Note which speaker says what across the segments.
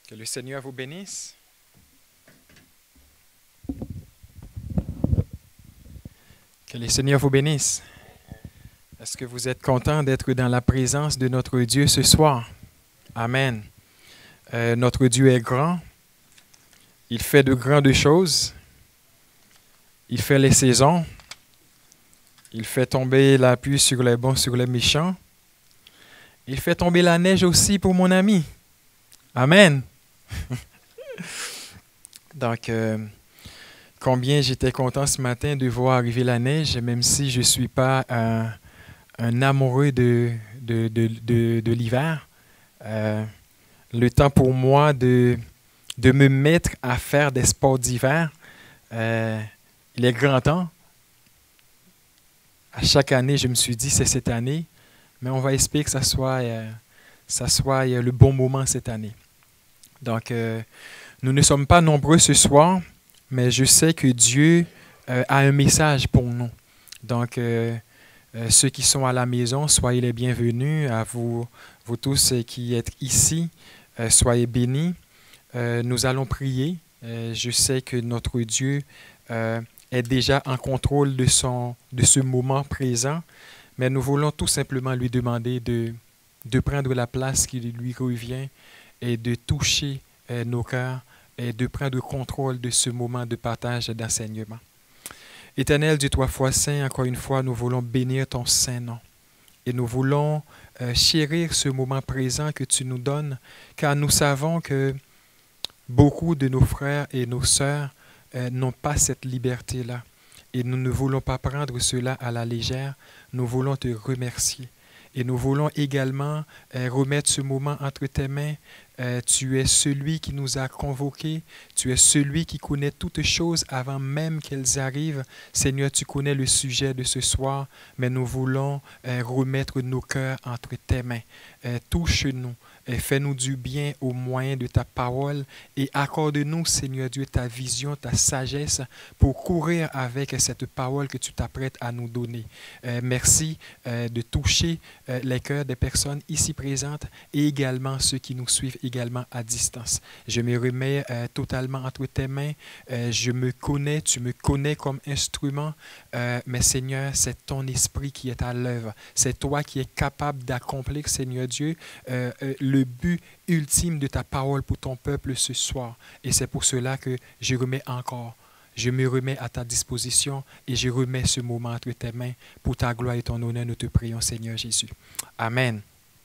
Speaker 1: Que le Seigneur vous bénisse. Que le Seigneur vous bénisse. Est-ce que vous êtes content d'être dans la présence de notre Dieu ce soir? Amen. Notre Dieu est grand. Il fait de grandes choses. Il fait les saisons. Il fait tomber la pluie sur les bons, sur les méchants. Il fait tomber la neige aussi pour mon ami. Amen. Donc, combien j'étais content ce matin de voir arriver la neige, même si je ne suis pas un amoureux de l'hiver. Le temps pour moi de me mettre à faire des sports d'hiver, il est grand temps. À chaque année, je me suis dit, c'est cette année, mais on va espérer que ça soit le bon moment cette année. Donc, nous ne sommes pas nombreux ce soir, mais je sais que Dieu a un message pour nous. Donc, ceux qui sont à la maison, soyez les bienvenus. À vous tous qui êtes ici, soyez bénis. Nous allons prier. Je sais que notre Dieu est déjà en contrôle de ce moment présent, mais nous voulons tout simplement lui demander de prendre la place qui lui revient et de toucher nos cœurs et de prendre contrôle de ce moment de partage et d'enseignement. Éternel Dieu, toi foi saint, encore une fois, nous voulons bénir ton saint nom. Et nous voulons chérir ce moment présent que tu nous donnes, car nous savons que beaucoup de nos frères et nos sœurs n'ont pas cette liberté-là. Et nous ne voulons pas prendre cela à la légère. Nous voulons te remercier. Et nous voulons également remettre ce moment entre tes mains. Tu es celui qui nous a convoqués. Tu es celui qui connaît toutes choses avant même qu'elles arrivent. Seigneur, tu connais le sujet de ce soir, mais nous voulons remettre nos cœurs entre tes mains. Touche-nous. Fais-nous du bien au moyen de ta parole et accorde-nous, Seigneur Dieu, ta vision, ta sagesse pour courir avec cette parole que tu t'apprêtes à nous donner. Merci de toucher les cœurs des personnes ici présentes et également ceux qui nous suivent également à distance. Je me remets totalement entre tes mains. Je me connais, tu me connais comme instrument, mais Seigneur, c'est ton esprit qui est à l'œuvre. C'est toi qui es capable d'accomplir, Seigneur Dieu, le but ultime de ta parole pour ton peuple ce soir. Et c'est pour cela que je me remets à ta disposition et je remets ce moment entre tes mains pour ta gloire et ton honneur. Nous te prions, Seigneur Jésus. Amen.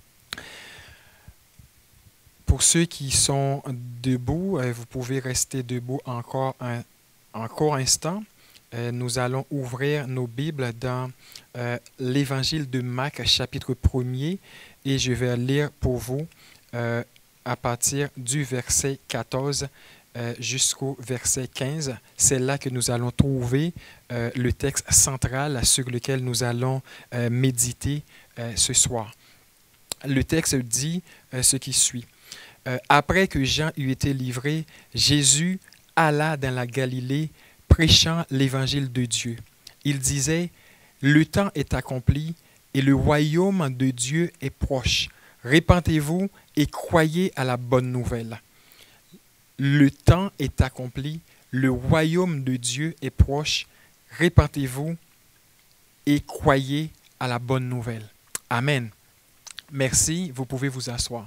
Speaker 1: Pour ceux qui sont debout, vous pouvez rester debout encore un instant. Nous allons ouvrir nos Bibles dans l'Évangile de Marc, chapitre 1er, et je vais lire pour vous à partir du verset 14 jusqu'au verset 15. C'est là que nous allons trouver le texte central sur lequel nous allons méditer ce soir. Le texte dit ce qui suit. Après que Jean eut été livré, Jésus alla dans la Galilée prêchant l'évangile de Dieu. Il disait, « Le temps est accompli et le royaume de Dieu est proche. Répentez-vous et croyez à la bonne nouvelle. » Le temps est accompli, le royaume de Dieu est proche. Répentez-vous et croyez à la bonne nouvelle. Amen. Merci, vous pouvez vous asseoir.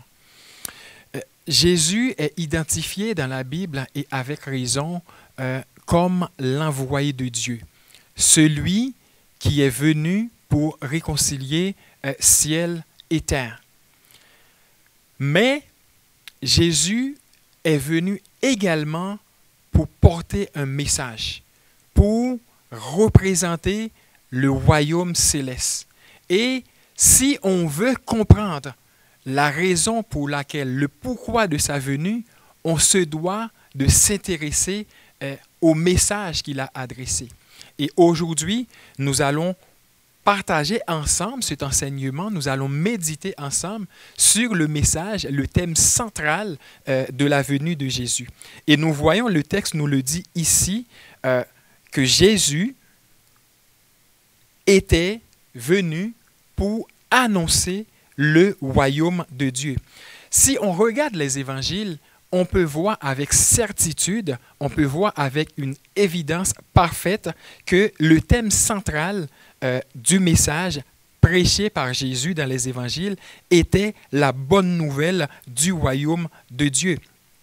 Speaker 1: Jésus est identifié dans la Bible et avec raison comme l'envoyé de Dieu, celui qui est venu pour réconcilier ciel et terre. Mais Jésus est venu également pour porter un message, pour représenter le royaume céleste. Et si on veut comprendre la raison pour laquelle, le pourquoi de sa venue, on se doit de s'intéresser au message qu'il a adressé. Et aujourd'hui, nous allons partager ensemble cet enseignement, nous allons méditer ensemble sur le message, le thème central de la venue de Jésus. Et nous voyons, le texte nous le dit ici, que Jésus était venu pour annoncer le royaume de Dieu. Si on regarde les évangiles, on peut voir avec certitude, on peut voir avec une évidence parfaite que le thème central du message prêché par Jésus dans les évangiles était la bonne nouvelle du royaume de Dieu.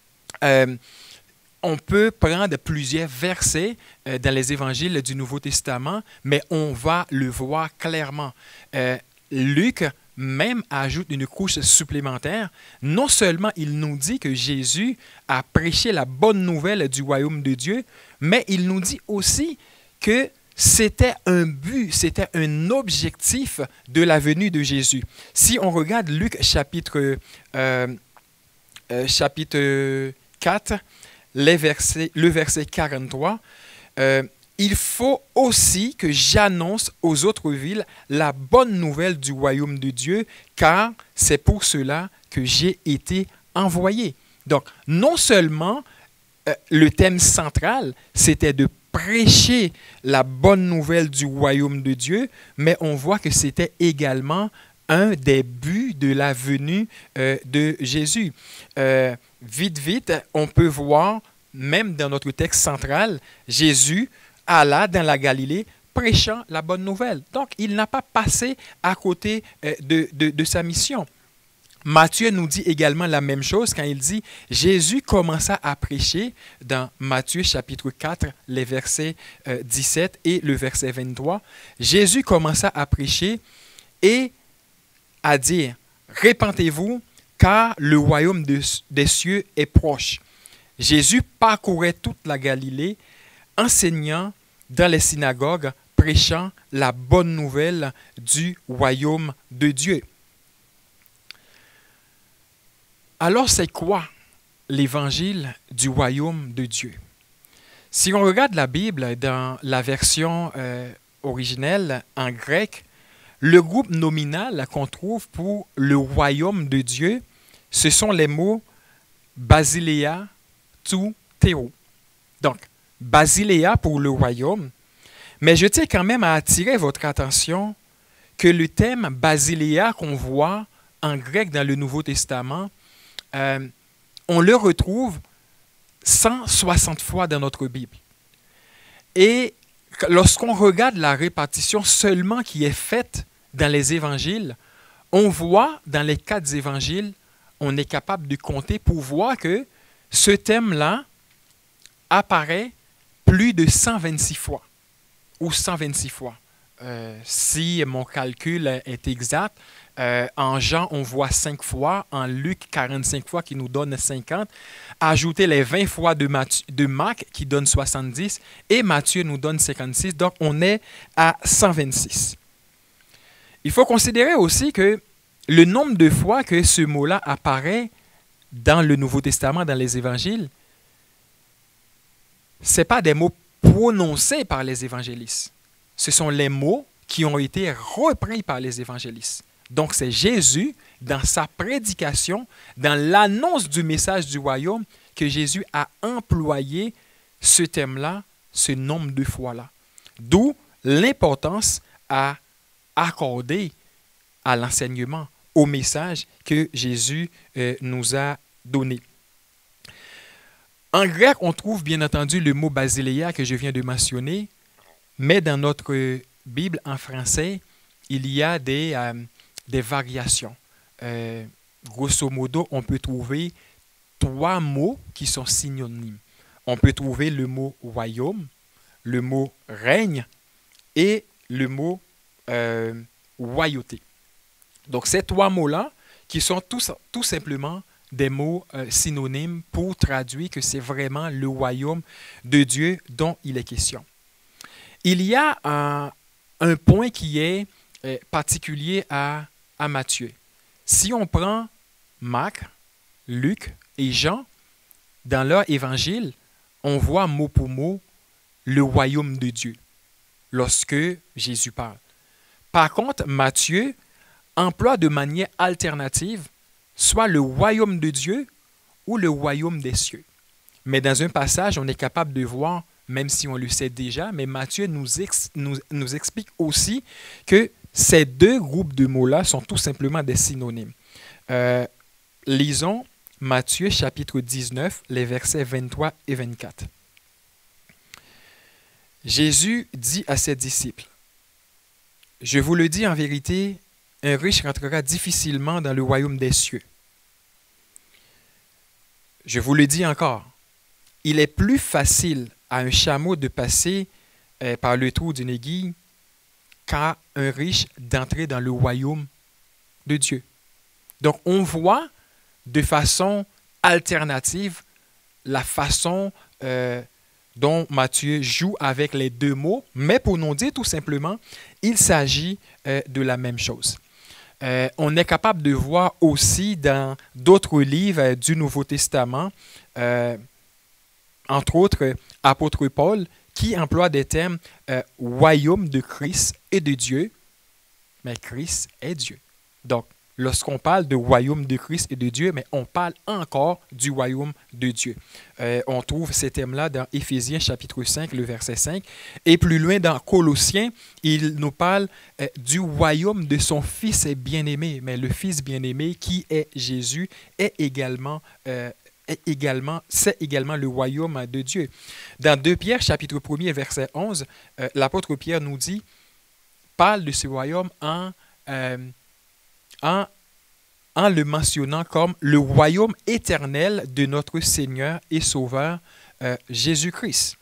Speaker 1: On peut prendre plusieurs versets dans les évangiles du Nouveau Testament, mais on va le voir clairement. Luc même ajoute une couche supplémentaire. Non seulement il nous dit que Jésus a prêché la bonne nouvelle du royaume de Dieu, mais il nous dit aussi que c'était un but, c'était un objectif de la venue de Jésus. Si on regarde Luc chapitre 4, le verset 43, il faut aussi que j'annonce aux autres villes la bonne nouvelle du royaume de Dieu, car c'est pour cela que j'ai été envoyé. Donc, non seulement le thème central, c'était de prêcher la bonne nouvelle du royaume de Dieu, mais on voit que c'était également un des buts de la venue de Jésus. Vite, on peut voir, même dans notre texte central, Jésus alla dans la Galilée prêchant la bonne nouvelle. Donc, il n'a pas passé à côté de sa mission. Matthieu nous dit également la même chose quand il dit « Jésus commença à prêcher » dans Matthieu chapitre 4, les versets 17 et le verset 23. Jésus commença à prêcher et à dire « Répentez-vous, car le royaume des cieux est proche. » Jésus parcourait toute la Galilée, enseignant dans les synagogues, prêchant la bonne nouvelle du royaume de Dieu. Alors, c'est quoi l'évangile du royaume de Dieu? Si on regarde la Bible dans la version originelle en grec, le groupe nominal qu'on trouve pour le royaume de Dieu, ce sont les mots basileia, tou, théo. Donc, basileia pour le royaume, mais je tiens quand même à attirer votre attention que le thème basileia qu'on voit en grec dans le Nouveau Testament, on le retrouve 160 fois dans notre Bible. Et lorsqu'on regarde la répartition seulement qui est faite dans les évangiles, on voit dans les 4 évangiles, on est capable de compter pour voir que ce thème-là apparaît plus de 126 fois, ou 126 fois. Si mon calcul est exact, en Jean, on voit 5 fois, en Luc, 45 fois, qui nous donne 50. Ajoutez les 20 fois de Marc, qui donne 70, et Matthieu nous donne 56, donc on est à 126. Il faut considérer aussi que le nombre de fois que ce mot-là apparaît dans le Nouveau Testament, dans les évangiles, ce n'est pas des mots prononcés par les évangélistes. Ce sont les mots qui ont été repris par les évangélistes. Donc, c'est Jésus, dans sa prédication, dans l'annonce du message du royaume, que Jésus a employé ce thème-là, ce nombre de fois-là. D'où l'importance à accorder à l'enseignement, au message que Jésus nous a donné. En grec, on trouve bien entendu le mot basileia que je viens de mentionner, mais dans notre Bible en français, il y a des variations. Grosso modo, on peut trouver 3 mots qui sont synonymes. On peut trouver le mot royaume, le mot règne et le mot royauté. Donc, ces 3 mots-là, qui sont tout simplement des mots synonymes pour traduire que c'est vraiment le royaume de Dieu dont il est question. Il y a un point qui est particulier à Matthieu. Si on prend Marc, Luc et Jean, dans leur évangile, on voit mot pour mot le royaume de Dieu lorsque Jésus parle. Par contre, Matthieu emploie de manière alternative soit le royaume de Dieu ou le royaume des cieux. Mais dans un passage, on est capable de voir, même si on le sait déjà, mais Matthieu nous explique aussi que ces 2 groupes de mots-là sont tout simplement des synonymes. Lisons Matthieu chapitre 19, les versets 23 et 24. Jésus dit à ses disciples, « Je vous le dis en vérité, un riche rentrera difficilement dans le royaume des cieux. Je vous le dis encore, il est plus facile à un chameau de passer par le trou d'une aiguille qu'à un riche d'entrer dans le royaume de Dieu. » Donc, on voit de façon alternative la façon dont Matthieu joue avec les deux mots, mais pour nous dire tout simplement, il s'agit de la même chose. On est capable de voir aussi dans d'autres livres du Nouveau Testament, entre autres, apôtre Paul, qui emploie des termes royaume de Christ et de Dieu, mais Christ est Dieu. Donc, lorsqu'on parle de royaume de Christ et de Dieu, mais on parle encore du royaume de Dieu. On trouve ces termes-là dans Éphésiens chapitre 5, le verset 5. Et plus loin dans Colossiens, il nous parle du royaume de son Fils bien-aimé. Mais le Fils bien-aimé qui est Jésus c'est également le royaume de Dieu. Dans 2 Pierre chapitre 1, verset 11, l'apôtre Pierre nous dit, parle de ce royaume en le mentionnant comme le royaume éternel de notre Seigneur et Sauveur Jésus-Christ.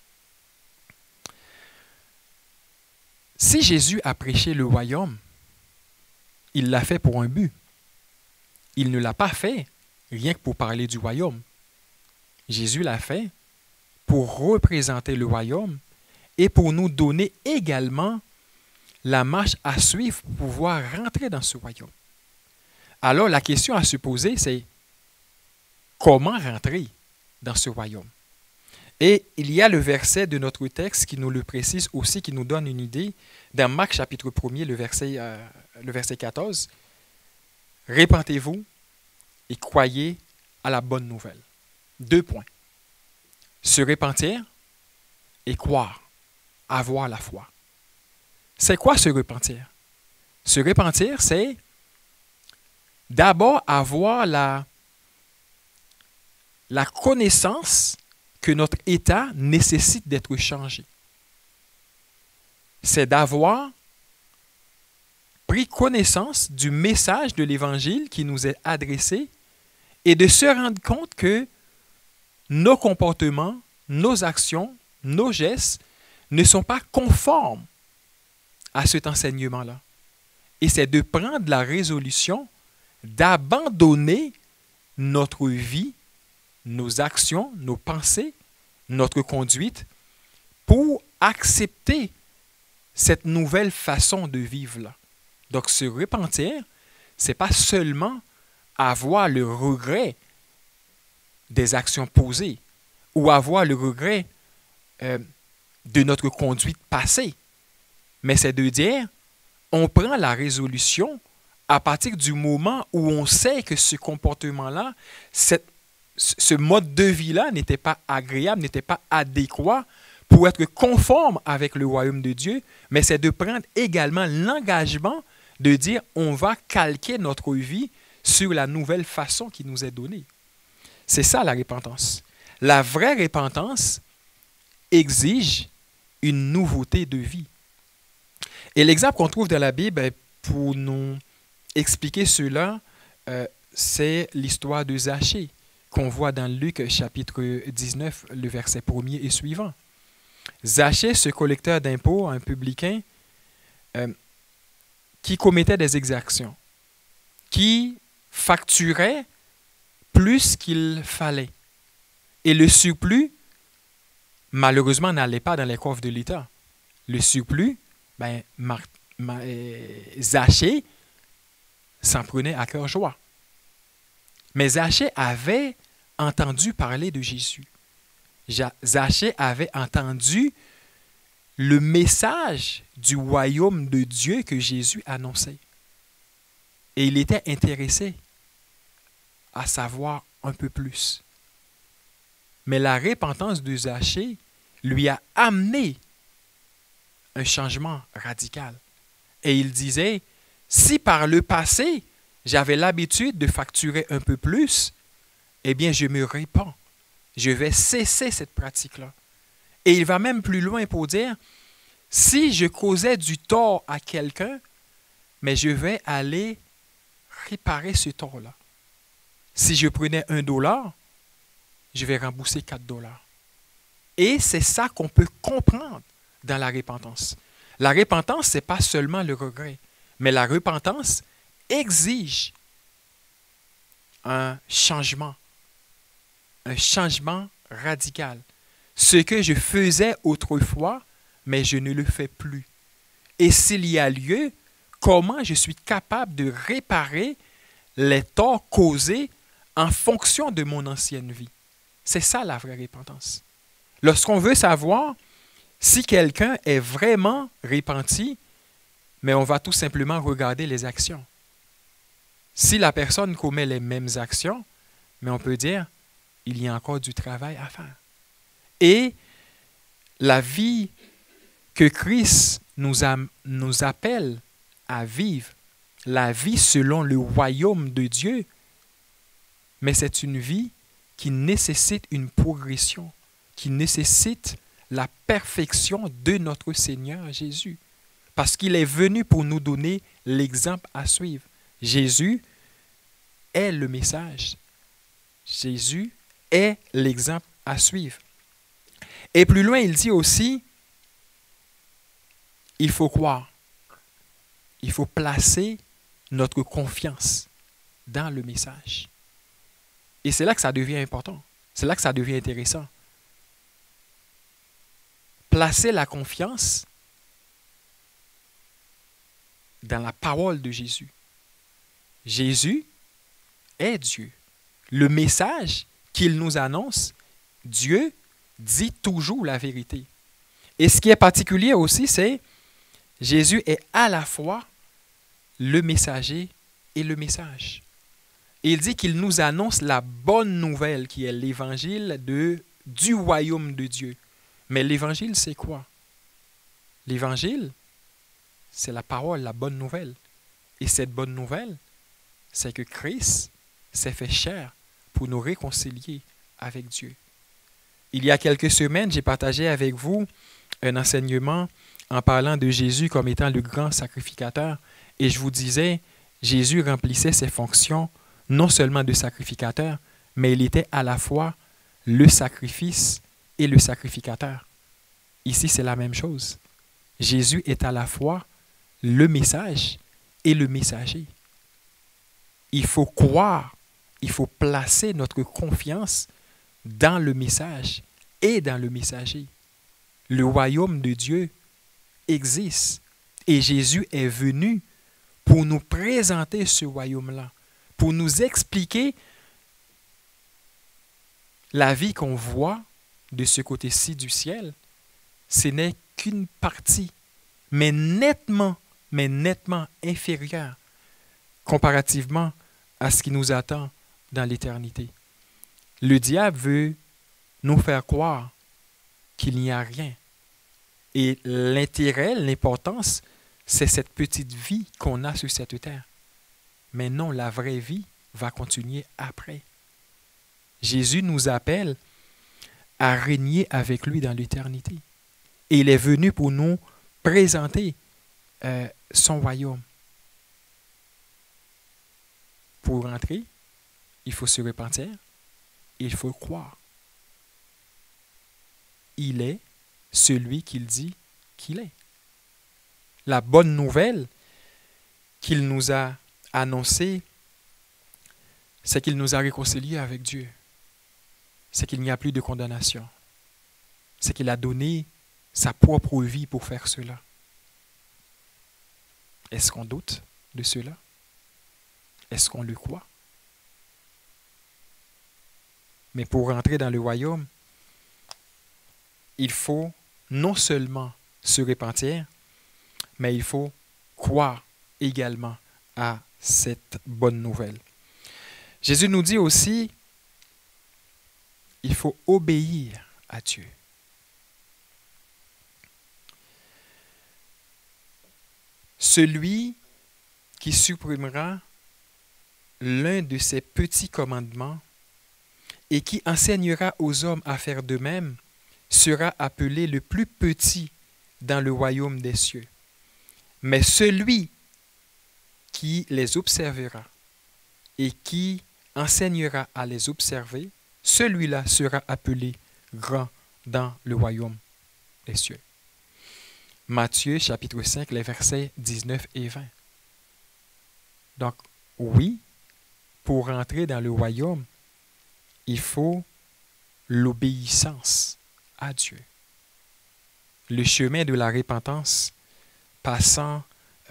Speaker 1: Si Jésus a prêché le royaume, il l'a fait pour un but. Il ne l'a pas fait rien que pour parler du royaume. Jésus l'a fait pour représenter le royaume et pour nous donner également la marche à suivre pour pouvoir rentrer dans ce royaume. Alors, la question à se poser, c'est comment rentrer dans ce royaume? Et il y a le verset de notre texte qui nous le précise aussi, qui nous donne une idée. Dans Marc chapitre 1, le verset 14, « Répentez-vous et croyez à la bonne nouvelle. » 2 points. Se repentir et croire, avoir la foi. C'est quoi se repentir? Se repentir, c'est d'abord avoir la connaissance que notre état nécessite d'être changé. C'est d'avoir pris connaissance du message de l'Évangile qui nous est adressé et de se rendre compte que nos comportements, nos actions, nos gestes ne sont pas conformes à cet enseignement-là. Et c'est de prendre la résolution d'abandonner notre vie, nos actions, nos pensées, notre conduite pour accepter cette nouvelle façon de vivre-là. Donc, se repentir, ce n'est pas seulement avoir le regret des actions posées ou avoir le regret de notre conduite passée, mais c'est de dire, on prend la résolution à partir du moment où on sait que ce comportement-là, ce mode de vie-là n'était pas agréable, n'était pas adéquat pour être conforme avec le royaume de Dieu, mais c'est de prendre également l'engagement de dire on va calquer notre vie sur la nouvelle façon qui nous est donnée. C'est ça la repentance. La vraie repentance exige une nouveauté de vie. Et l'exemple qu'on trouve dans la Bible pour nous expliquer cela, c'est l'histoire de Zachée, qu'on voit dans Luc chapitre 19, le verset 1er et suivant. Zachée, ce collecteur d'impôts, un publicain, qui commettait des exactions, qui facturait plus qu'il fallait. Et le surplus, malheureusement, n'allait pas dans les coffres de l'État. Le surplus, Zachée s'en prenait à cœur joie. Mais Zachée avait entendu parler de Jésus. Zachée avait entendu le message du royaume de Dieu que Jésus annonçait. Et il était intéressé à savoir un peu plus. Mais la repentance de Zachée lui a amené un changement radical. Et il disait, si par le passé, j'avais l'habitude de facturer un peu plus, eh bien, je me répands. Je vais cesser cette pratique-là. Et il va même plus loin pour dire, si je causais du tort à quelqu'un, mais je vais aller réparer ce tort-là. Si je prenais $1, je vais rembourser $4. Et c'est ça qu'on peut comprendre dans la repentance. La repentance, ce n'est pas seulement le regret, mais la repentance exige un changement radical. Ce que je faisais autrefois, mais je ne le fais plus. Et s'il y a lieu, comment je suis capable de réparer les torts causés en fonction de mon ancienne vie? C'est ça la vraie repentance. Lorsqu'on veut savoir si quelqu'un est vraiment repenti, mais on va tout simplement regarder les actions. Si la personne commet les mêmes actions, mais on peut dire, il y a encore du travail à faire. Et la vie que Christ nous appelle à vivre, la vie selon le royaume de Dieu, mais c'est une vie qui nécessite une progression, qui nécessite la perfection de notre Seigneur Jésus. Parce qu'il est venu pour nous donner l'exemple à suivre. Jésus est le message. Jésus est l'exemple à suivre. Et plus loin, il dit aussi, il faut croire. Il faut placer notre confiance dans le message. Et c'est là que ça devient important. C'est là que ça devient intéressant. Placer la confiance dans la parole de Jésus. Jésus est Dieu. Le message qu'il nous annonce, Dieu dit toujours la vérité. Et ce qui est particulier aussi, c'est Jésus est à la fois le messager et le message. Et il dit qu'il nous annonce la bonne nouvelle qui est l'évangile du royaume de Dieu. Mais l'évangile, c'est quoi? L'évangile, c'est la parole, la bonne nouvelle. Et cette bonne nouvelle, c'est que Christ s'est fait chair pour nous réconcilier avec Dieu. Il y a quelques semaines, j'ai partagé avec vous un enseignement en parlant de Jésus comme étant le grand sacrificateur. Et je vous disais, Jésus remplissait ses fonctions non seulement de sacrificateur, mais il était à la fois le sacrifice et le sacrificateur. Ici, c'est la même chose. Jésus est à la fois le message et le messager. Il faut croire, il faut placer notre confiance dans le message et dans le messager. Le royaume de Dieu existe et Jésus est venu pour nous présenter ce royaume-là, pour nous expliquer la vie qu'on voit de ce côté-ci du ciel. Ce n'est qu'une partie, mais nettement inférieure comparativement à ce qui nous attend dans l'éternité. Le diable veut nous faire croire qu'il n'y a rien. Et l'intérêt, l'importance, c'est cette petite vie qu'on a sur cette terre. Mais non, la vraie vie va continuer après. Jésus nous appelle à régner avec lui dans l'éternité. Et il est venu pour nous présenter son royaume. Pour rentrer, il faut se repentir, il faut croire. Il est celui qu'il dit qu'il est. La bonne nouvelle qu'il nous a annoncée, c'est qu'il nous a réconciliés avec Dieu. C'est qu'il n'y a plus de condamnation. C'est qu'il a donné sa propre vie pour faire cela. Est-ce qu'on doute de cela? Est-ce qu'on le croit? Mais pour rentrer dans le royaume, il faut non seulement se repentir, mais il faut croire également à cette bonne nouvelle. Jésus nous dit aussi, il faut obéir à Dieu. Celui qui supprimera l'un de ces petits commandements et qui enseignera aux hommes à faire de même sera appelé le plus petit dans le royaume des cieux. Mais celui qui les observera et qui enseignera à les observer, celui-là sera appelé grand dans le royaume des cieux. Matthieu chapitre 5, les versets 19 et 20. Donc, oui, pour entrer dans le royaume, il faut l'obéissance à Dieu. Le chemin de la repentance passant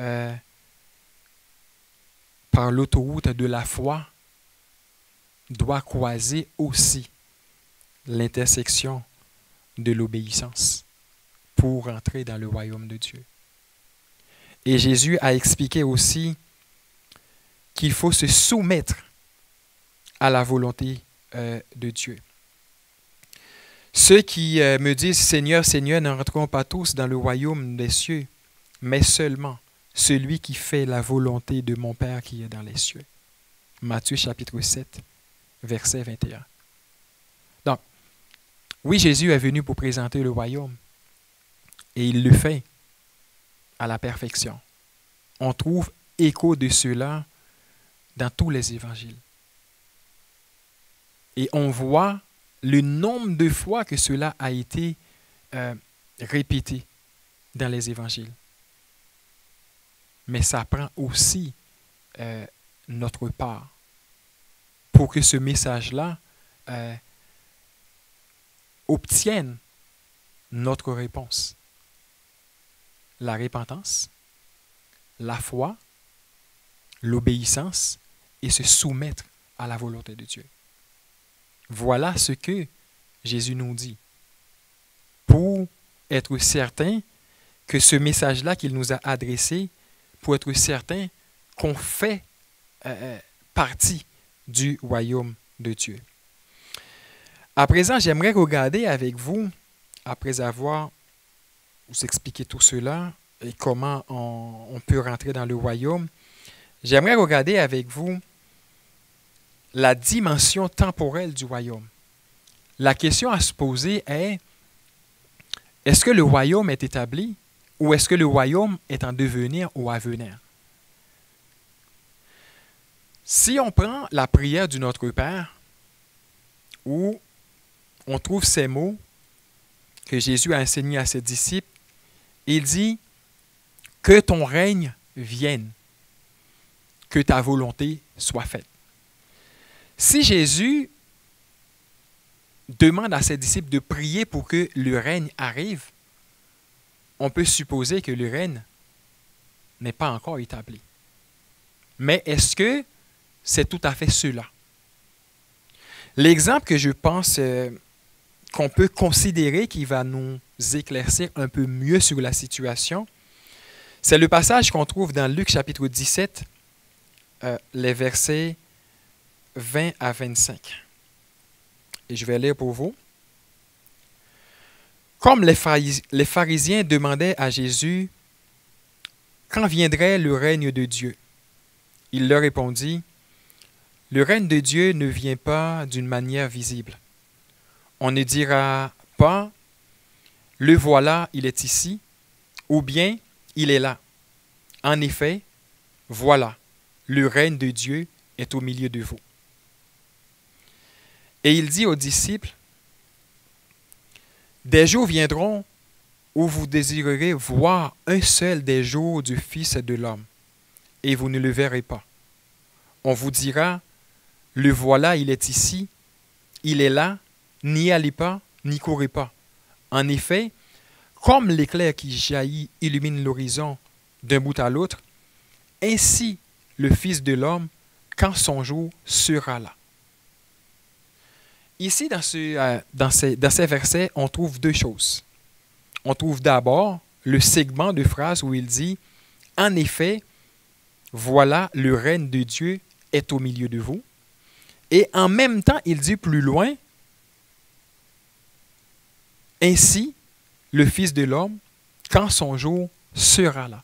Speaker 1: par l'autoroute de la foi doit croiser aussi l'intersection de l'obéissance pour entrer dans le royaume de Dieu. Et Jésus a expliqué aussi qu'il faut se soumettre à la volonté de Dieu. Ceux qui me disent « Seigneur, Seigneur » n'entreront pas tous dans le royaume des cieux, mais seulement celui qui fait la volonté de mon Père qui est dans les cieux. Matthieu chapitre 7, verset 21. Donc, oui, Jésus est venu pour présenter le royaume, et il le fait à la perfection. On trouve écho de cela dans tous les évangiles. Et on voit le nombre de fois que cela a été répété dans les évangiles. Mais ça prend aussi notre part pour que ce message-là obtienne notre réponse. La repentance, la foi, l'obéissance et se soumettre à la volonté de Dieu. Voilà ce que Jésus nous dit pour être certain que ce message-là qu'il nous a adressé, pour être certain qu'on fait partie du royaume de Dieu. À présent, j'aimerais regarder avec vous, après avoir vous expliqué tout cela et comment on peut rentrer dans le royaume, j'aimerais regarder avec vous la dimension temporelle du royaume. La question à se poser est, est-ce que le royaume est établi ou est-ce que le royaume est en devenir ou à venir? Si on prend la prière du Notre Père, où on trouve ces mots que Jésus a enseignés à ses disciples, il dit « Que ton règne vienne, que ta volonté soit faite. » Si Jésus demande à ses disciples de prier pour que le règne arrive, on peut supposer que le règne n'est pas encore établi. Mais est-ce que c'est tout à fait cela? L'exemple que je pense qu'on peut considérer qui va nous éclaircir un peu mieux sur la situation, c'est le passage qu'on trouve dans Luc chapitre 17, les versets 20 à 25. Et je vais lire pour vous. Comme les pharisiens demandaient à Jésus quand viendrait le règne de Dieu, il leur répondit, « Le règne de Dieu ne vient pas d'une manière visible. On ne dira pas, « Le voilà, il est ici », ou bien « Il est là ». En effet, voilà, le règne de Dieu est au milieu de vous. Et il dit aux disciples, « Des jours viendront où vous désirerez voir un seul des jours du Fils de l'homme, et vous ne le verrez pas. On vous dira, « Le voilà, il est ici, il est là, n'y allez pas, n'y courez pas. » En effet, comme l'éclair qui jaillit illumine l'horizon d'un bout à l'autre, ainsi le Fils de l'homme, quand son jour sera là. Ici, dans ces versets, on trouve deux choses. On trouve d'abord le segment de phrase où il dit « En effet, voilà, le règne de Dieu est au milieu de vous. » Et en même temps, il dit plus loin « Ainsi, le Fils de l'homme, quand son jour sera là. »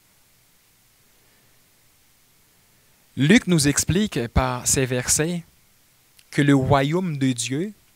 Speaker 1: Luc nous explique par ces versets que le royaume de Dieu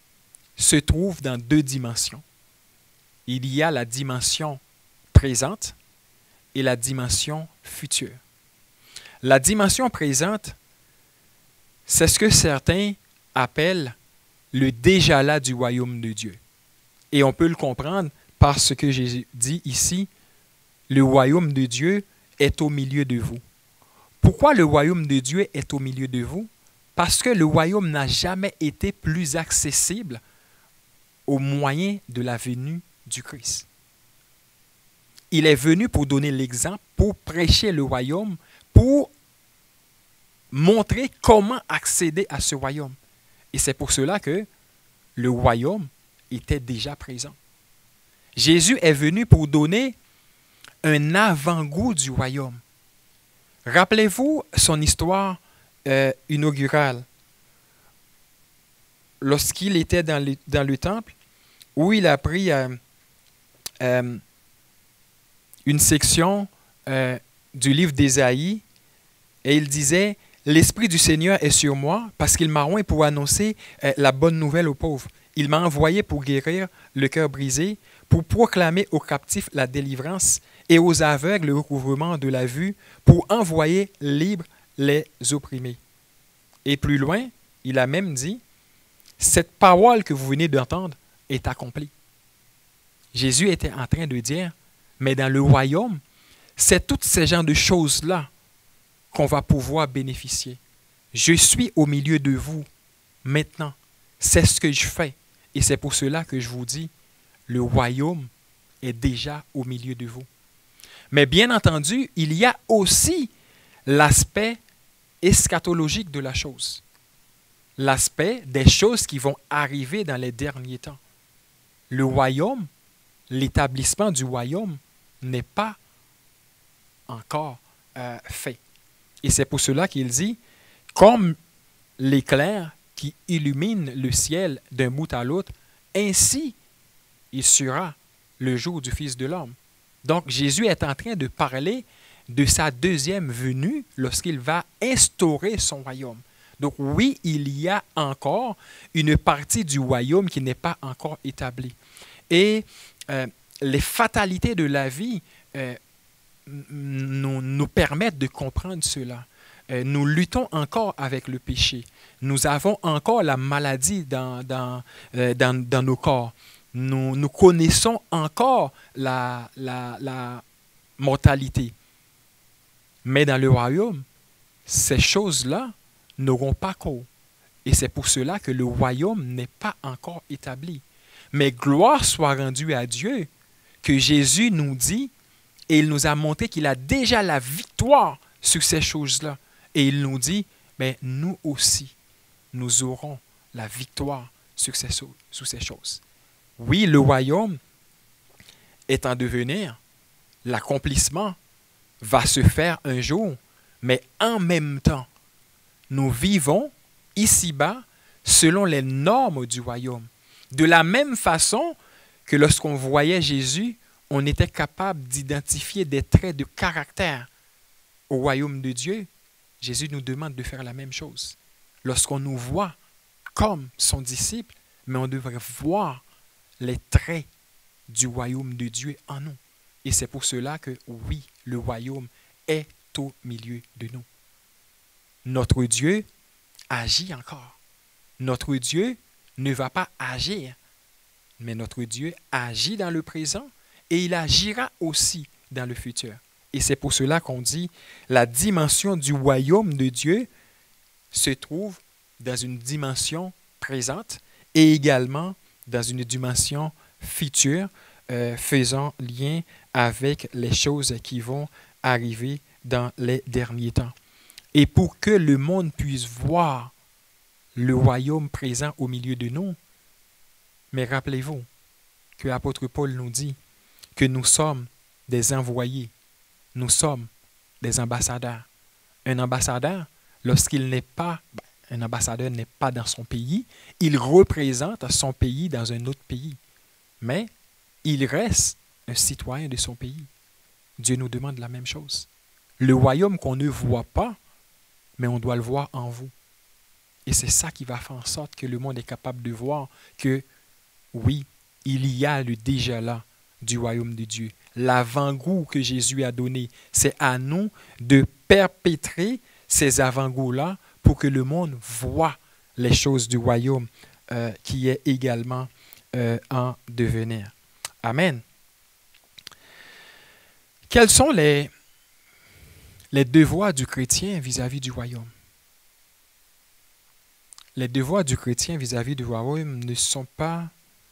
Speaker 1: se trouve dans deux dimensions. Il y a la dimension présente et la dimension future. La dimension présente, c'est ce que certains appellent le déjà là du royaume de Dieu. Et on peut le comprendre parce que Jésus dit ici, le royaume de Dieu est au milieu de vous. Pourquoi le royaume de Dieu est au milieu de vous? Parce que le royaume n'a jamais été plus accessible au moyen de la venue du Christ. Il est venu pour donner l'exemple, pour prêcher le royaume, pour montrer comment accéder à ce royaume. Et c'est pour cela que le royaume était déjà présent. Jésus est venu pour donner un avant-goût du royaume. Rappelez-vous son histoire inaugurale. Lorsqu'il était dans le temple, où il a pris une section du livre d'Ésaïe, et il disait, « L'Esprit du Seigneur est sur moi, parce qu'il m'a oint pour annoncer la bonne nouvelle aux pauvres. Il m'a envoyé pour guérir le cœur brisé, pour proclamer aux captifs la délivrance et aux aveugles le recouvrement de la vue, pour envoyer libres les opprimés. » Et plus loin, il a même dit, « Cette parole que vous venez d'entendre est accomplie. » Jésus était en train de dire, mais dans le royaume, c'est toutes ces genres de choses-là qu'on va pouvoir bénéficier. Je suis au milieu de vous maintenant. C'est ce que je fais. Et c'est pour cela que je vous dis, le royaume est déjà au milieu de vous. Mais bien entendu, il y a aussi l'aspect eschatologique de la chose. L'aspect des choses qui vont arriver dans les derniers temps. Le royaume, l'établissement du royaume n'est pas encore fait. Et c'est pour cela qu'il dit, comme l'éclair qui illumine le ciel d'un bout à l'autre, ainsi il sera le jour du Fils de l'homme. Donc Jésus est en train de parler de sa deuxième venue lorsqu'il va instaurer son royaume. Donc oui, il y a encore une partie du royaume qui n'est pas encore établie. Et les fatalités de la vie nous permettent de comprendre cela. Nous luttons encore avec le péché. Nous avons encore la maladie dans nos corps. Nous connaissons encore la mortalité. Mais dans le royaume, ces choses-là n'auront pas cours. Et c'est pour cela que le royaume n'est pas encore établi. Mais gloire soit rendue à Dieu que Jésus nous dit, et il nous a montré qu'il a déjà la victoire sur ces choses-là. Et il nous dit, mais nous aussi, nous aurons la victoire sur ces choses. Oui, le royaume est en devenir, l'accomplissement va se faire un jour, mais en même temps, nous vivons ici-bas selon les normes du royaume. De la même façon que lorsqu'on voyait Jésus, on était capable d'identifier des traits de caractère au royaume de Dieu. Jésus nous demande de faire la même chose. Lorsqu'on nous voit comme son disciple, mais on devrait voir les traits du royaume de Dieu en nous. Et c'est pour cela que, oui, le royaume est au milieu de nous. Notre Dieu agit encore. Notre Dieu ne va pas agir, mais notre Dieu agit dans le présent et il agira aussi dans le futur. Et c'est pour cela qu'on dit la dimension du royaume de Dieu se trouve dans une dimension présente et également dans une dimension future, faisant lien avec les choses qui vont arriver dans les derniers temps. Et pour que le monde puisse voir le royaume présent au milieu de nous, mais rappelez-vous que l'apôtre Paul nous dit que nous sommes des envoyés, nous sommes des ambassadeurs. Un ambassadeur, lorsqu'il n'est pas, un ambassadeur n'est pas dans son pays, il représente son pays dans un autre pays. Mais il reste un citoyen de son pays. Dieu nous demande la même chose. Le royaume qu'on ne voit pas, mais on doit le voir en vous. Et c'est ça qui va faire en sorte que le monde est capable de voir que Oui, il y a le déjà là du royaume de Dieu. L'avant-goût que Jésus a donné, c'est à nous de perpétrer ces avant-goûts-là pour que le monde voit les choses du royaume qui est également en devenir. Amen. Quels sont les devoirs du chrétien vis-à-vis du royaume? Les devoirs du chrétien vis-à-vis du royaume ne sont pas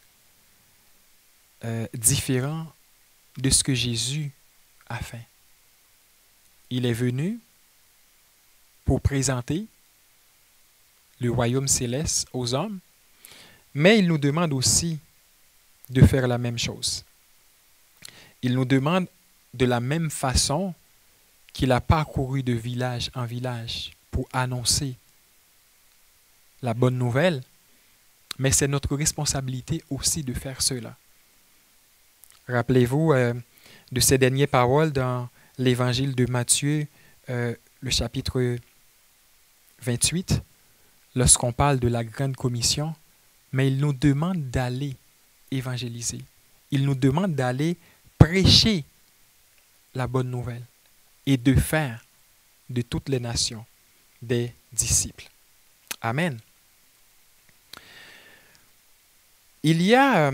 Speaker 1: différents de ce que Jésus a fait. Il est venu pour présenter le royaume céleste aux hommes, mais il nous demande aussi de faire la même chose. Il nous demande de la même façon qu'il a parcouru de village en village pour annoncer la bonne nouvelle, mais c'est notre responsabilité aussi de faire cela. Rappelez-vous de ces dernières paroles dans l'évangile de Matthieu, le chapitre 28, lorsqu'on parle de la grande commission, mais il nous demande d'aller évangéliser. Il nous demande d'aller prêcher la bonne nouvelle et de faire de toutes les nations des disciples. Amen. Il y a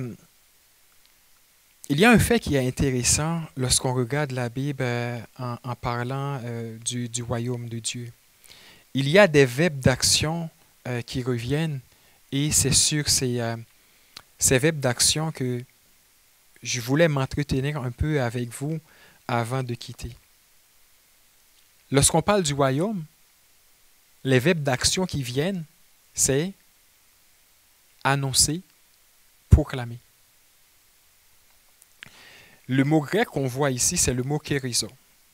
Speaker 1: un fait qui est intéressant lorsqu'on regarde la Bible en parlant du royaume de Dieu. Il y a des verbes d'action qui reviennent et c'est sur ces verbes d'action que je voulais m'entretenir un peu avec vous avant de quitter. Lorsqu'on parle du royaume, les verbes d'action qui viennent, c'est annoncer, proclamer. Le mot grec qu'on voit ici, c'est le mot kérizo,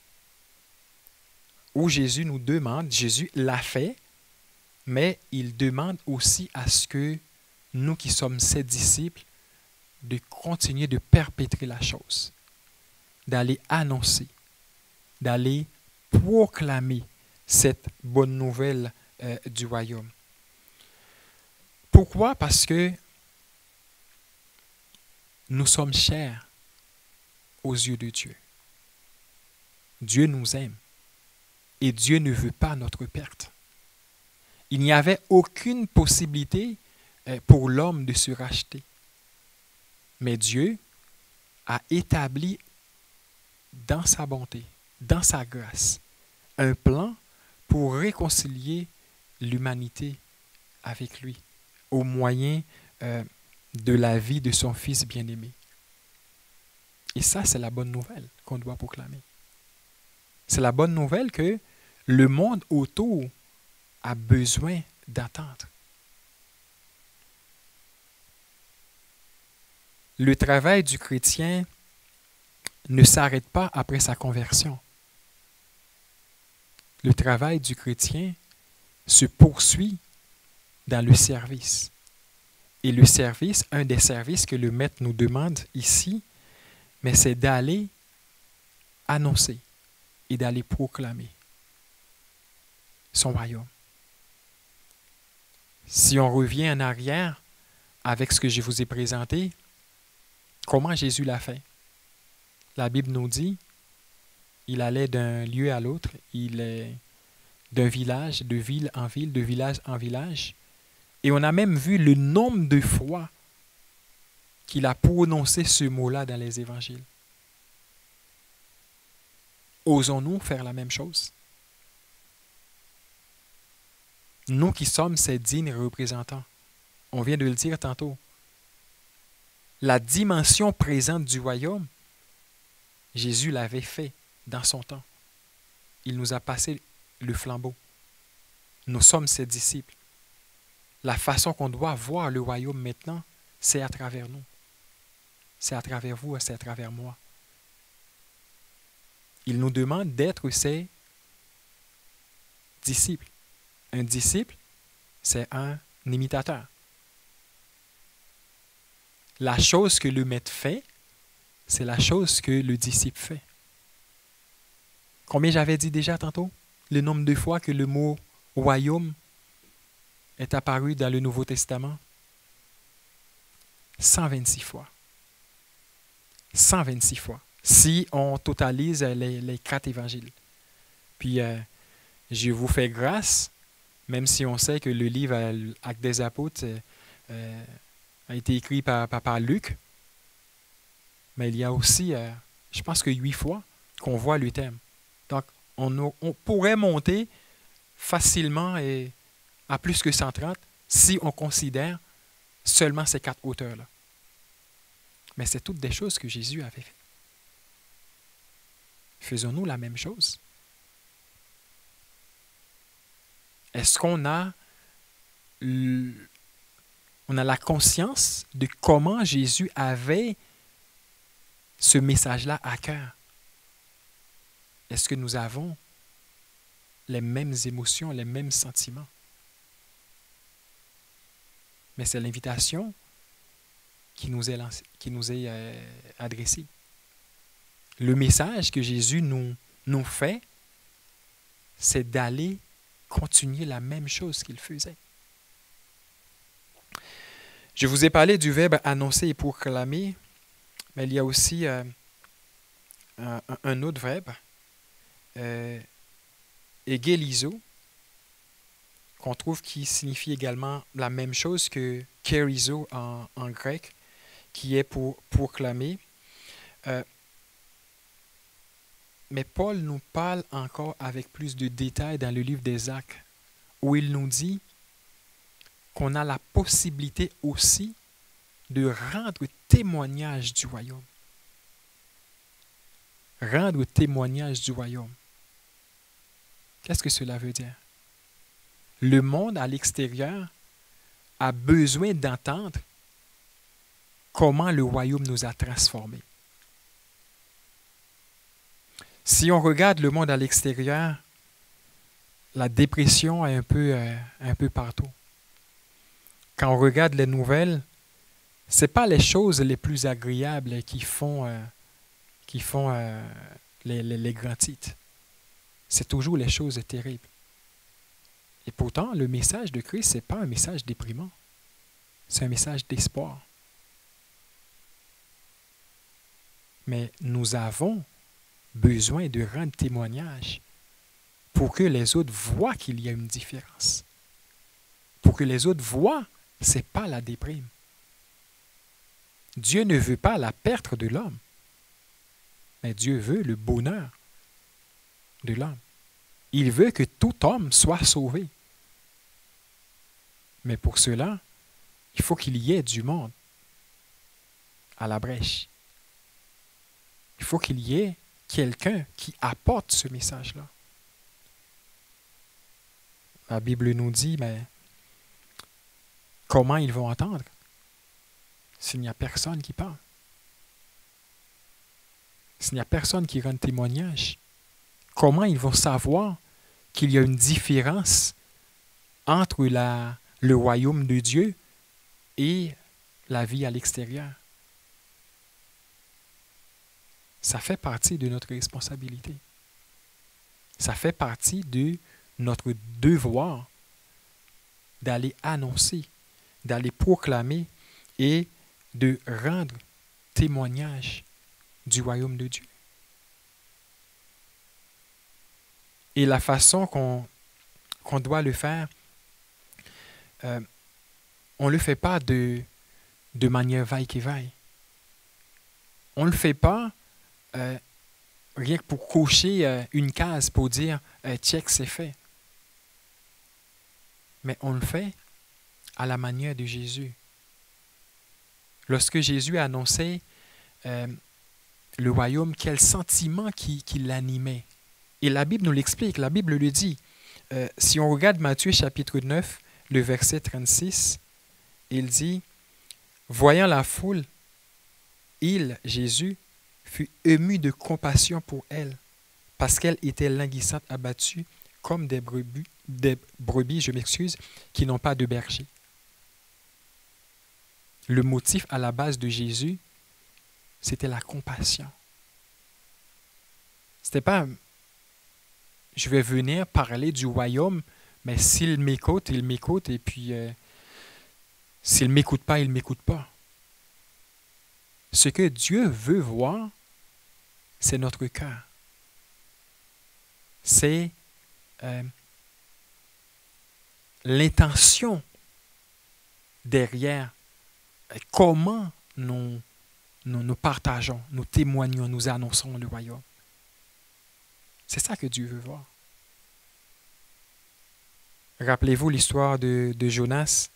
Speaker 1: où Jésus nous demande, Jésus l'a fait, mais il demande aussi à ce que nous qui sommes ses disciples, de continuer de perpétrer la chose, d'aller annoncer, d'aller proclamer cette bonne nouvelle du royaume. Pourquoi? Parce que nous sommes chers aux yeux de Dieu. Dieu nous aime et Dieu ne veut pas notre perte. Il n'y avait aucune possibilité pour l'homme de se racheter. Mais Dieu a établi dans sa bonté, dans sa grâce, un plan pour réconcilier l'humanité avec lui au moyen de la vie de son Fils bien-aimé. Et ça, c'est la bonne nouvelle qu'on doit proclamer. C'est la bonne nouvelle que le monde autour a besoin d'attendre. Le travail du chrétien ne s'arrête pas après sa conversion. Le travail du chrétien se poursuit dans le service. Et le service, un des services que le maître nous demande ici, mais c'est d'aller annoncer et d'aller proclamer son royaume. Si on revient en arrière avec ce que je vous ai présenté, comment Jésus l'a fait? La Bible nous dit, il allait d'un lieu à l'autre, il est d'un village, de ville en ville, de village en village. Et on a même vu le nombre de fois qu'il a prononcé ce mot-là dans les évangiles. Osons-nous faire la même chose? Nous qui sommes ses dignes représentants, on vient de le dire tantôt, la dimension présente du royaume, Jésus l'avait fait dans son temps. Il nous a passé le flambeau. Nous sommes ses disciples. La façon qu'on doit voir le royaume maintenant, c'est à travers nous. C'est à travers vous, c'est à travers moi. Il nous demande d'être ses disciples. Un disciple, c'est un imitateur. La chose que le maître fait, c'est la chose que le disciple fait. Combien j'avais dit déjà tantôt? Le nombre de fois que le mot royaume est apparu dans le Nouveau Testament? 126 fois. 126 fois. Si on totalise les 4 évangiles. Puis, je vous fais grâce, même si on sait que le livre Actes des Apôtres a été écrit par Luc, mais il y a aussi, je pense que 8 fois qu'on voit le thème. Donc, on pourrait monter facilement à plus que 130 si on considère seulement ces 4 auteurs-là. Mais c'est toutes des choses que Jésus avait faites. Faisons-nous la même chose? Est-ce qu'on a la conscience de comment Jésus avait ce message-là à cœur? Est-ce que nous avons les mêmes émotions, les mêmes sentiments? Mais c'est l'invitation qui nous est adressée. Le message que Jésus nous fait, c'est d'aller continuer la même chose qu'il faisait. Je vous ai parlé du verbe annoncer et proclamer, mais il y a aussi un autre verbe, egelizo, qu'on trouve qui signifie également la même chose que kerizo en grec, qui est pour proclamer. Mais Paul nous parle encore avec plus de détails dans le livre des Actes, où il nous dit qu'on a la possibilité aussi de rendre témoignage du royaume. Rendre témoignage du royaume. Qu'est-ce que cela veut dire? Le monde à l'extérieur a besoin d'entendre comment le royaume nous a transformés. Si on regarde le monde à l'extérieur, la dépression est un peu partout. Quand on regarde les nouvelles, ce n'est pas les choses les plus agréables qui font les grands titres. C'est toujours les choses terribles. Et pourtant, le message de Christ, ce n'est pas un message déprimant. C'est un message d'espoir. Mais nous avons besoin de rendre témoignage pour que les autres voient qu'il y a une différence. Pour que les autres voient, ce n'est pas la déprime. Dieu ne veut pas la perte de l'homme, mais Dieu veut le bonheur de l'homme. Il veut que tout homme soit sauvé. Mais pour cela, il faut qu'il y ait du monde à la brèche. Il faut qu'il y ait quelqu'un qui apporte ce message-là. La Bible nous dit, mais comment ils vont entendre s'il n'y a personne qui parle? S'il n'y a personne qui rend témoignage, comment ils vont savoir qu'il y a une différence entre le royaume de Dieu et la vie à l'extérieur? Ça fait partie de notre responsabilité. Ça fait partie de notre devoir d'aller annoncer, d'aller proclamer et de rendre témoignage du royaume de Dieu. Et la façon qu'on doit le faire, on ne le fait pas de manière vaille-qui-vaille. On ne le fait pas rien que pour cocher une case, pour dire « check, c'est fait ». Mais on le fait à la manière de Jésus. Lorsque Jésus a annoncé le royaume, quel sentiment qui l'animait. Et la Bible nous l'explique, la Bible le dit. Si on regarde Matthieu chapitre 9, le verset 36, il dit « Voyant la foule, Jésus, fut ému de compassion pour elle, parce qu'elle était languissante, abattue, comme des brebis, qui n'ont pas de berger. » Le motif à la base de Jésus, c'était la compassion. C'était pas « je vais venir parler du royaume, mais s'il m'écoute, il m'écoute, et puis s'il ne m'écoute pas, il ne m'écoute pas. » Ce que Dieu veut voir, c'est notre cœur. C'est l'intention derrière comment nous partageons, nous témoignons, nous annonçons le royaume. C'est ça que Dieu veut voir. Rappelez-vous l'histoire de Jonas.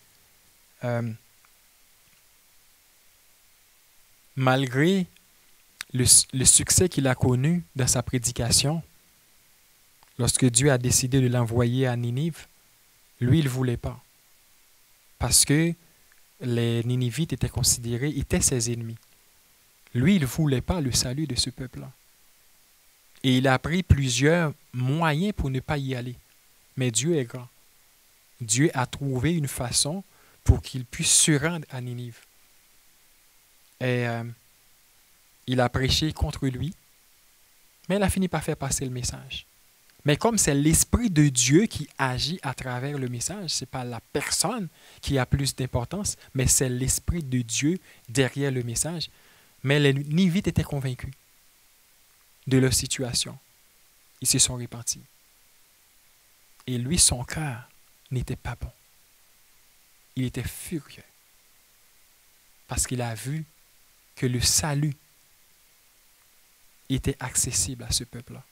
Speaker 1: Malgré le succès qu'il a connu dans sa prédication, lorsque Dieu a décidé de l'envoyer à Ninive, lui, il ne voulait pas. Parce que les Ninivites étaient ses ennemis. Lui, il ne voulait pas le salut de ce peuple-là. Et il a pris plusieurs moyens pour ne pas y aller. Mais Dieu est grand. Dieu a trouvé une façon pour qu'il puisse se rendre à Ninive. Et il a prêché contre lui, mais il a fini par faire passer le message. Mais comme c'est l'Esprit de Dieu qui agit à travers le message, ce n'est pas la personne qui a plus d'importance, mais c'est l'Esprit de Dieu derrière le message. Mais les Nivites étaient convaincus de leur situation. Ils se sont repentis. Et lui, son cœur n'était pas bon. Il était furieux parce qu'il a vu que le salut était accessible à ce peuple-là.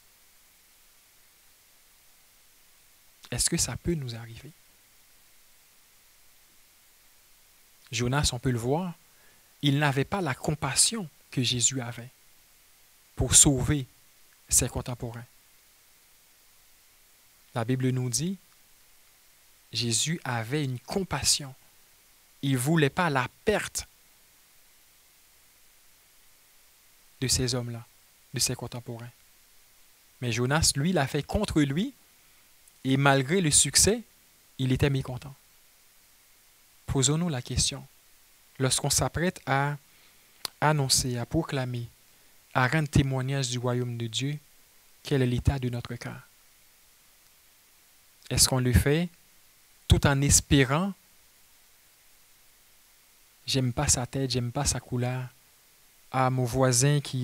Speaker 1: Est-ce que ça peut nous arriver? Jonas, on peut le voir, il n'avait pas la compassion que Jésus avait pour sauver ses contemporains. La Bible nous dit, Jésus avait une compassion. Il ne voulait pas la perte de ces hommes-là, de ses contemporains. Mais Jonas, lui, l'a fait contre lui, et malgré le succès, il était mécontent. Posons-nous la question. Lorsqu'on s'apprête à annoncer, à proclamer, à rendre témoignage du royaume de Dieu, quel est l'état de notre cœur? Est-ce qu'on le fait tout en espérant « j'aime pas sa tête, j'aime pas sa couleur », à mon voisin qui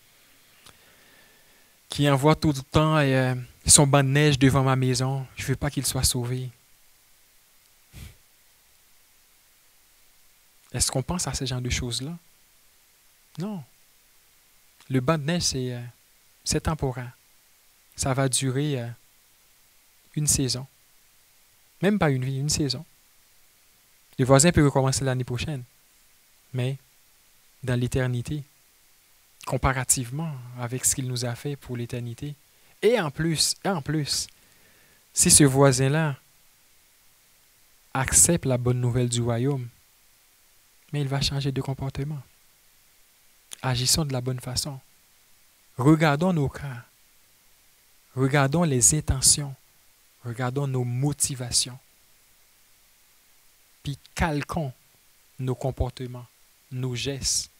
Speaker 1: envoie tout le temps son banc de neige devant ma maison, je ne veux pas qu'il soit sauvé. Est-ce qu'on pense à ce genre de choses-là? Non. Le banc de neige, c'est temporaire. Ça va durer une saison. Même pas une vie, une saison. Le voisin peut recommencer l'année prochaine. Mais dans l'éternité, comparativement avec ce qu'il nous a fait pour l'éternité, et en plus, si ce voisin-là accepte la bonne nouvelle du royaume, mais il va changer de comportement. Agissons de la bonne façon. Regardons nos cœurs. Regardons les intentions. Regardons nos motivations. Puis calquons nos comportements, nos gestes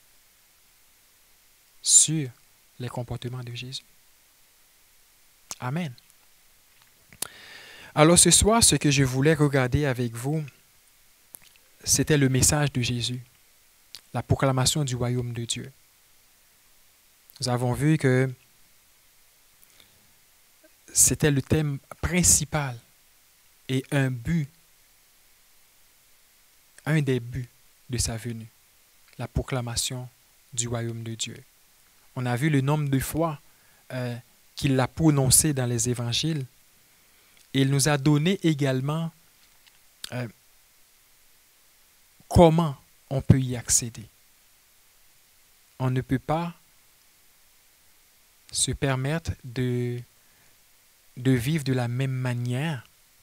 Speaker 1: sur les comportements de Jésus. Amen. Alors ce soir, ce que je voulais regarder avec vous, c'était le message de Jésus, la proclamation du royaume de Dieu. Nous avons vu que c'était le thème principal et un des buts de sa venue, la proclamation du royaume de Dieu. On a vu le nombre de fois qu'il l'a prononcé dans les évangiles. Et il nous a donné également comment on peut y accéder. On ne peut pas se permettre de vivre de la même manière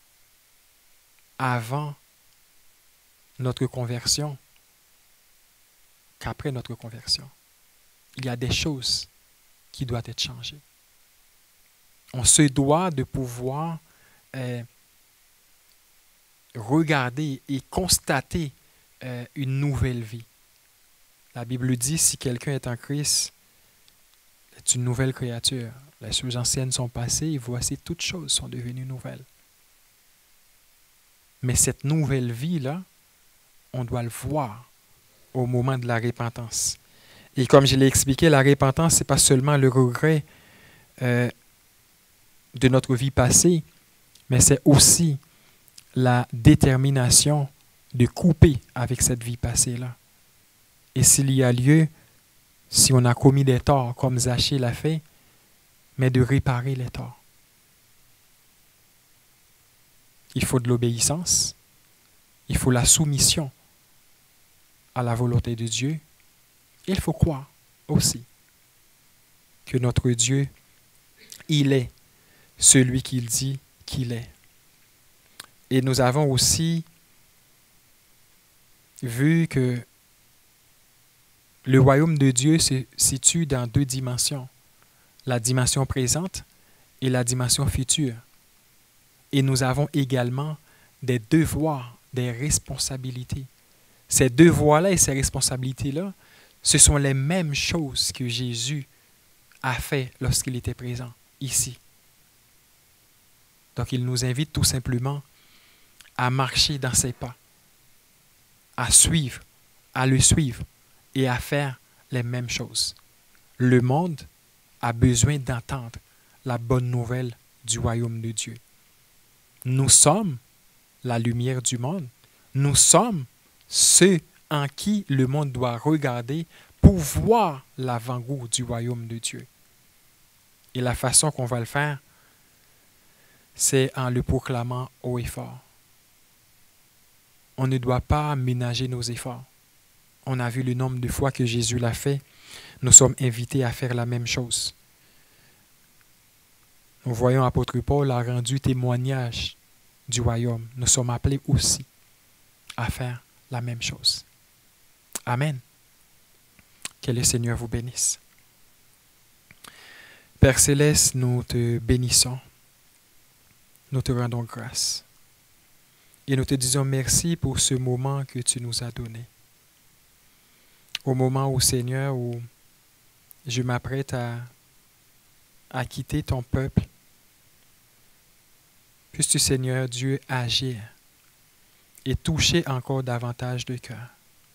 Speaker 1: avant notre conversion qu'après notre conversion. Il y a des choses qui doivent être changées. On se doit de pouvoir regarder et constater une nouvelle vie. La Bible dit, si quelqu'un est en Christ, c'est une nouvelle créature. Les choses anciennes sont passées et voici toutes choses sont devenues nouvelles. Mais cette nouvelle vie-là, on doit le voir au moment de la repentance. Et comme je l'ai expliqué, la repentance, ce n'est pas seulement le regret de notre vie passée, mais c'est aussi la détermination de couper avec cette vie passée-là. Et s'il y a lieu, si on a commis des torts, comme Zachée l'a fait, mais de réparer les torts. Il faut de l'obéissance, il faut la soumission à la volonté de Dieu. Il faut croire aussi que notre Dieu, il est celui qu'il dit qu'il est. Et nous avons aussi vu que le royaume de Dieu se situe dans deux dimensions, la dimension présente et la dimension future. Et nous avons également des devoirs, des responsabilités. Ces devoirs-là et ces responsabilités-là, ce sont les mêmes choses que Jésus a fait lorsqu'il était présent ici. Donc il nous invite tout simplement à marcher dans ses pas, à suivre, à le suivre et à faire les mêmes choses. Le monde a besoin d'entendre la bonne nouvelle du royaume de Dieu. Nous sommes la lumière du monde. Nous sommes ceux en qui le monde doit regarder pour voir l'avant-goût du royaume de Dieu. Et la façon qu'on va le faire, c'est en le proclamant haut et fort. On ne doit pas ménager nos efforts. On a vu le nombre de fois que Jésus l'a fait. Nous sommes invités à faire la même chose. Nous voyons l'apôtre Paul a rendu témoignage du royaume. Nous sommes appelés aussi à faire la même chose. Amen. Que le Seigneur vous bénisse. Père Céleste, nous te bénissons. Nous te rendons grâce. Et nous te disons merci pour ce moment que tu nous as donné. Au moment où, Seigneur, où je m'apprête à quitter ton peuple, puisses-tu, Seigneur Dieu, agir et toucher encore davantage de cœurs.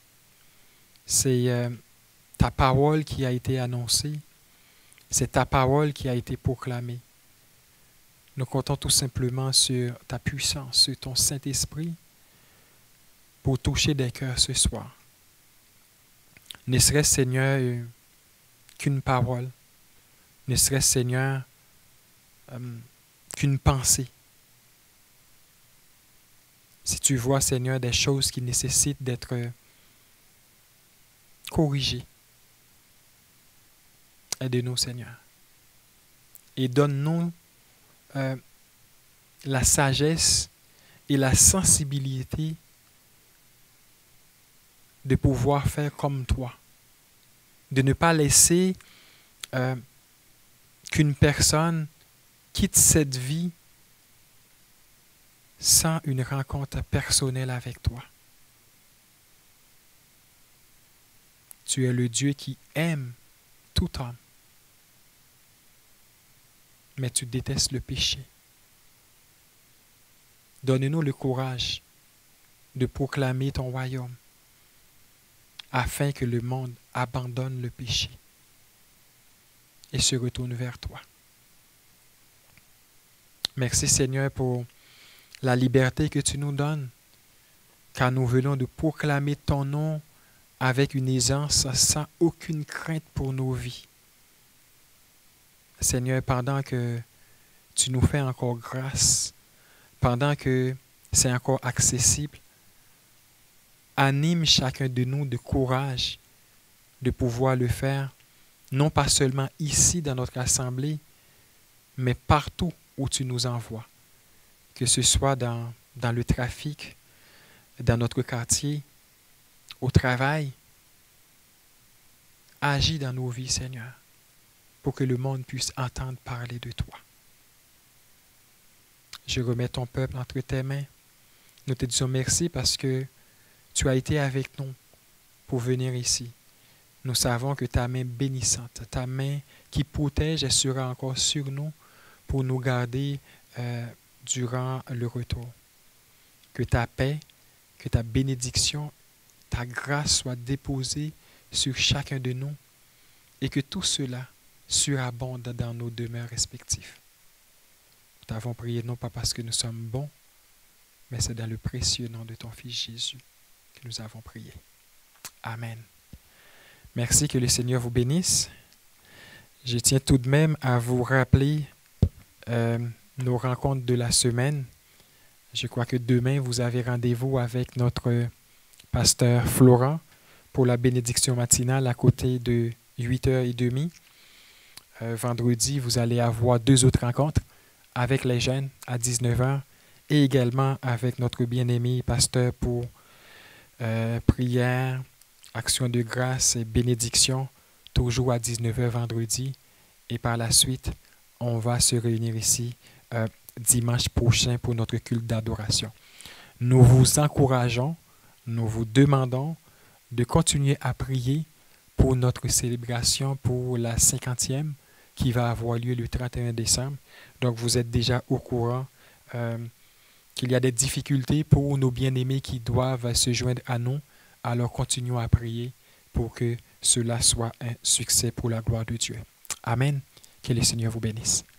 Speaker 1: C'est ta parole qui a été annoncée, c'est ta parole qui a été proclamée. Nous comptons tout simplement sur ta puissance, sur ton Saint-Esprit, pour toucher des cœurs ce soir. Ne serait-ce, Seigneur, qu'une parole, ne serait-ce, Seigneur, qu'une pensée. Si tu vois, Seigneur, des choses qui nécessitent d'être corrigées, aide-nous, Seigneur. Et donne-nous la sagesse et la sensibilité de pouvoir faire comme toi. De ne pas laisser qu'une personne quitte cette vie sans une rencontre personnelle avec toi. Tu es le Dieu qui aime tout homme, mais tu détestes le péché. Donne-nous le courage de proclamer ton royaume afin que le monde abandonne le péché et se retourne vers toi. Merci Seigneur pour la liberté que tu nous donnes, car nous venons de proclamer ton nom avec une aisance sans aucune crainte pour nos vies. Seigneur, pendant que tu nous fais encore grâce, pendant que c'est encore accessible, anime chacun de nous de courage de pouvoir le faire, non pas seulement ici dans notre assemblée, mais partout où tu nous envoies, que ce soit dans le trafic, dans notre quartier, au travail. Agis dans nos vies, Seigneur, pour que le monde puisse entendre parler de toi. Je remets ton peuple entre tes mains. Nous te disons merci parce que tu as été avec nous pour venir ici. Nous savons que ta main bénissante, ta main qui protège, elle sera encore sur nous pour nous garder durant le retour. Que ta paix, que ta bénédiction ta grâce soit déposée sur chacun de nous et que tout cela surabonde dans nos demeures respectives. Nous t'avons prié non pas parce que nous sommes bons, mais c'est dans le précieux nom de ton Fils Jésus que nous avons prié. Amen. Merci, que le Seigneur vous bénisse. Je tiens tout de même à vous rappeler nos rencontres de la semaine. Je crois que demain, vous avez rendez-vous avec notre pasteur Florent pour la bénédiction matinale à côté de 8h30. Vendredi, vous allez avoir 2 autres rencontres avec les jeunes à 19h et également avec notre bien-aimé pasteur pour prière, action de grâce et bénédiction, toujours à 19h vendredi. Et par la suite, on va se réunir ici dimanche prochain pour notre culte d'adoration. Nous vous encourageons, nous vous demandons de continuer à prier pour notre célébration pour la 50e qui va avoir lieu le 31 décembre. Donc, vous êtes déjà au courant qu'il y a des difficultés pour nos bien-aimés qui doivent se joindre à nous. Alors, continuons à prier pour que cela soit un succès pour la gloire de Dieu. Amen. Que le Seigneur vous bénisse.